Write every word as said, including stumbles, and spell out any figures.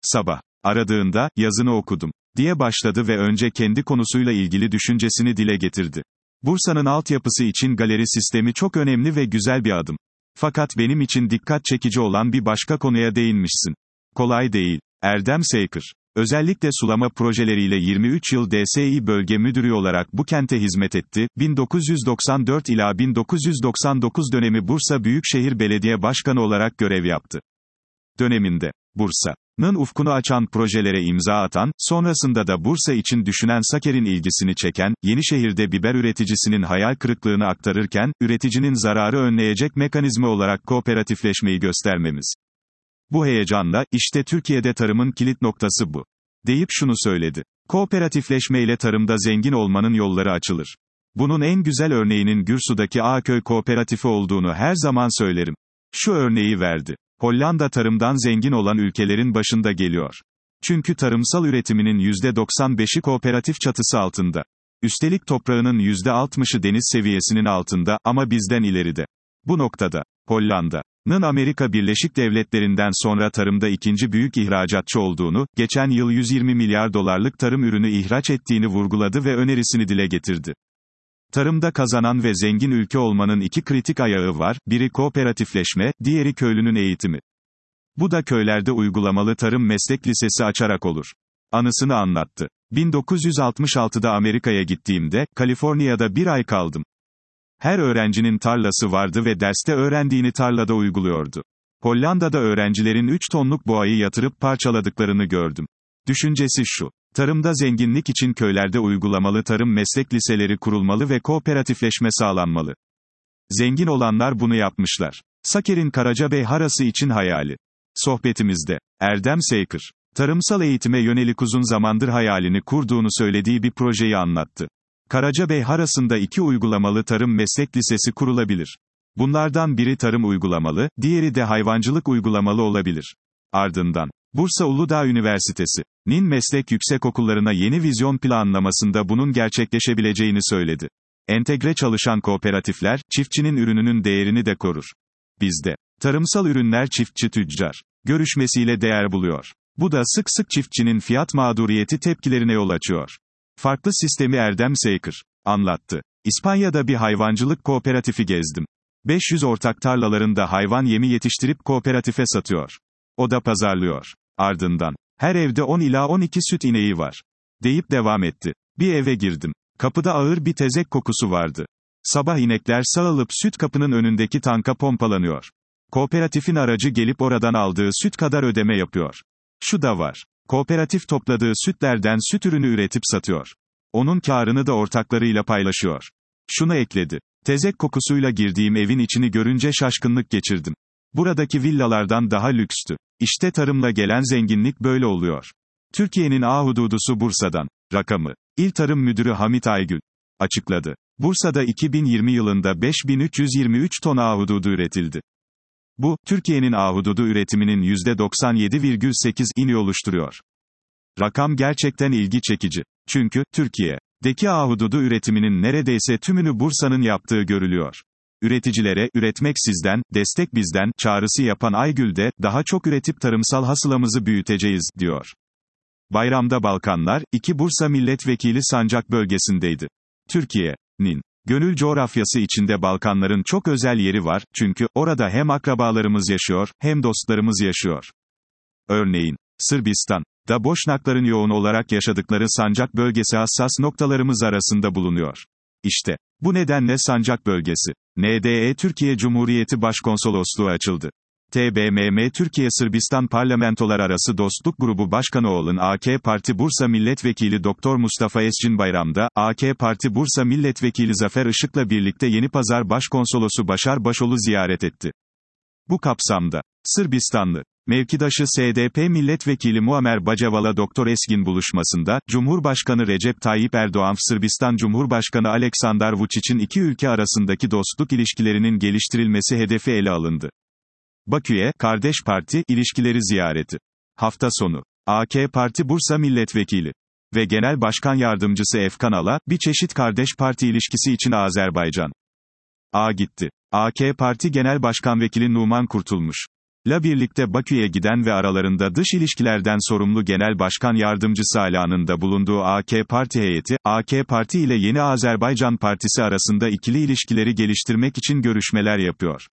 Sabah aradığında, yazını okudum, diye başladı ve önce kendi konusuyla ilgili düşüncesini dile getirdi. Bursa'nın altyapısı için galeri sistemi çok önemli ve güzel bir adım. Fakat benim için dikkat çekici olan bir başka konuya değinmişsin. Kolay değil. Erdem Seykır. Özellikle sulama projeleriyle yirmi üç yıl D S İ Bölge Müdürü olarak bu kente hizmet etti. bin dokuz yüz doksan dört ila bin dokuz yüz doksan dokuz dönemi Bursa Büyükşehir Belediye Başkanı olarak görev yaptı. Döneminde, Bursa'nın ufkunu açan projelere imza atan, sonrasında da Bursa için düşünen Saker'in ilgisini çeken, Yenişehir'de biber üreticisinin hayal kırıklığını aktarırken, üreticinin zararı önleyecek mekanizma olarak kooperatifleşmeyi göstermemiz. Bu heyecanla, işte Türkiye'de tarımın kilit noktası bu, deyip şunu söyledi. Kooperatifleşmeyle tarımda zengin olmanın yolları açılır. Bunun en güzel örneğinin Gürsu'daki Ağaköy Kooperatifi olduğunu her zaman söylerim. Şu örneği verdi. Hollanda tarımdan zengin olan ülkelerin başında geliyor. Çünkü tarımsal üretiminin yüzde doksan beşi kooperatif çatısı altında. Üstelik toprağının yüzde altmışı deniz seviyesinin altında ama bizden ileride. Bu noktada, Hollanda'nın Amerika Birleşik Devletleri'nden sonra tarımda ikinci büyük ihracatçı olduğunu, geçen yıl yüz yirmi milyar dolarlık tarım ürünü ihraç ettiğini vurguladı ve önerisini dile getirdi. Tarımda kazanan ve zengin ülke olmanın iki kritik ayağı var, biri kooperatifleşme, diğeri köylünün eğitimi. Bu da köylerde uygulamalı tarım meslek lisesi açarak olur. Anısını anlattı. bin dokuz yüz altmış altıda Amerika'ya gittiğimde, Kaliforniya'da bir ay kaldım. Her öğrencinin tarlası vardı ve derste öğrendiğini tarlada uyguluyordu. Hollanda'da öğrencilerin üç tonluk boğayı yatırıp parçaladıklarını gördüm. Düşüncesi şu. Tarımda zenginlik için köylerde uygulamalı tarım meslek liseleri kurulmalı ve kooperatifleşme sağlanmalı. Zengin olanlar bunu yapmışlar. Saker'in Karacabey harası için hayali. Sohbetimizde, Erdem Seykır, tarımsal eğitime yönelik uzun zamandır hayalini kurduğunu söylediği bir projeyi anlattı. Karacabey harasında iki uygulamalı tarım meslek lisesi kurulabilir. Bunlardan biri tarım uygulamalı, diğeri de hayvancılık uygulamalı olabilir. Ardından, Bursa Uludağ Üniversitesi'nin meslek yüksekokullarına yeni vizyon planlamasında bunun gerçekleşebileceğini söyledi. Entegre çalışan kooperatifler, çiftçinin ürününün değerini de korur. Bizde, tarımsal ürünler çiftçi tüccar görüşmesiyle değer buluyor. Bu da sık sık çiftçinin fiyat mağduriyeti tepkilerine yol açıyor. Farklı sistemi Erdem Seykır anlattı. İspanya'da bir hayvancılık kooperatifi gezdim. beş yüz ortak tarlalarında hayvan yemi yetiştirip kooperatife satıyor. O da pazarlıyor. Ardından, her evde on ila on iki süt ineği var, deyip devam etti. Bir eve girdim. Kapıda ağır bir tezek kokusu vardı. Sabah inekler sağılıp süt kapının önündeki tanka pompalanıyor. Kooperatifin aracı gelip oradan aldığı süt kadar ödeme yapıyor. Şu da var. Kooperatif topladığı sütlerden süt ürünü üretip satıyor. Onun kârını da ortaklarıyla paylaşıyor. Şunu ekledi. Tezek kokusuyla girdiğim evin içini görünce şaşkınlık geçirdim. Buradaki villalardan daha lükstü. İşte tarımla gelen zenginlik böyle oluyor. Türkiye'nin ahududusu Bursa'dan. Rakamı. İl Tarım Müdürü Hamit Aygül açıkladı. Bursa'da iki bin yirmi yılında beş bin üç yüz yirmi üç ton ahududu üretildi. Bu, Türkiye'nin ahududu üretiminin yüzde doksan yedi virgül sekizini oluşturuyor. Rakam gerçekten ilgi çekici. Çünkü, Türkiye'deki ahududu üretiminin neredeyse tümünü Bursa'nın yaptığı görülüyor. Üreticilere, üretmek sizden, destek bizden, çağrısı yapan Aygül de, daha çok üretip tarımsal hasılamızı büyüteceğiz, diyor. Bayramda Balkanlar, iki Bursa milletvekili Sancak bölgesindeydi. Türkiye'nin gönül coğrafyası içinde Balkanların çok özel yeri var, çünkü, orada hem akrabalarımız yaşıyor, hem dostlarımız yaşıyor. Örneğin, Sırbistan'da Boşnakların yoğun olarak yaşadıkları Sancak bölgesi hassas noktalarımız arasında bulunuyor. İşte, bu nedenle Sancak bölgesi, N D E Türkiye Cumhuriyeti Başkonsolosluğu açıldı. T B M M Türkiye Sırbistan Parlamentolar Arası Dostluk Grubu Başkanı olan A K Parti Bursa Milletvekili Doktor Mustafa Escin Bayram'da, A K Parti Bursa Milletvekili Zafer Işık'la birlikte Yenipazar Başkonsolosu Başar Başol'u ziyaret etti. Bu kapsamda, Sırbistanlı mevkidaşı S D P Milletvekili Muammer Bacavala Doktor Esgin buluşmasında, Cumhurbaşkanı Recep Tayyip Erdoğan Sırbistan Cumhurbaşkanı Aleksandar Vučić'in iki ülke arasındaki dostluk ilişkilerinin geliştirilmesi hedefi ele alındı. Bakü'ye, Kardeş Parti, ilişkileri ziyareti. Hafta sonu, A K Parti Bursa Milletvekili ve Genel Başkan Yardımcısı Efkan Ala, bir çeşit Kardeş Parti ilişkisi için Azerbaycan A gitti. A K Parti Genel Başkan Vekili Numan Kurtulmuş. la birlikte Bakü'ye giden ve aralarında dış ilişkilerden sorumlu Genel Başkan Yardımcısı Ala'nın da bulunduğu A K Parti heyeti, A K Parti ile Yeni Azerbaycan Partisi arasında ikili ilişkileri geliştirmek için görüşmeler yapıyor.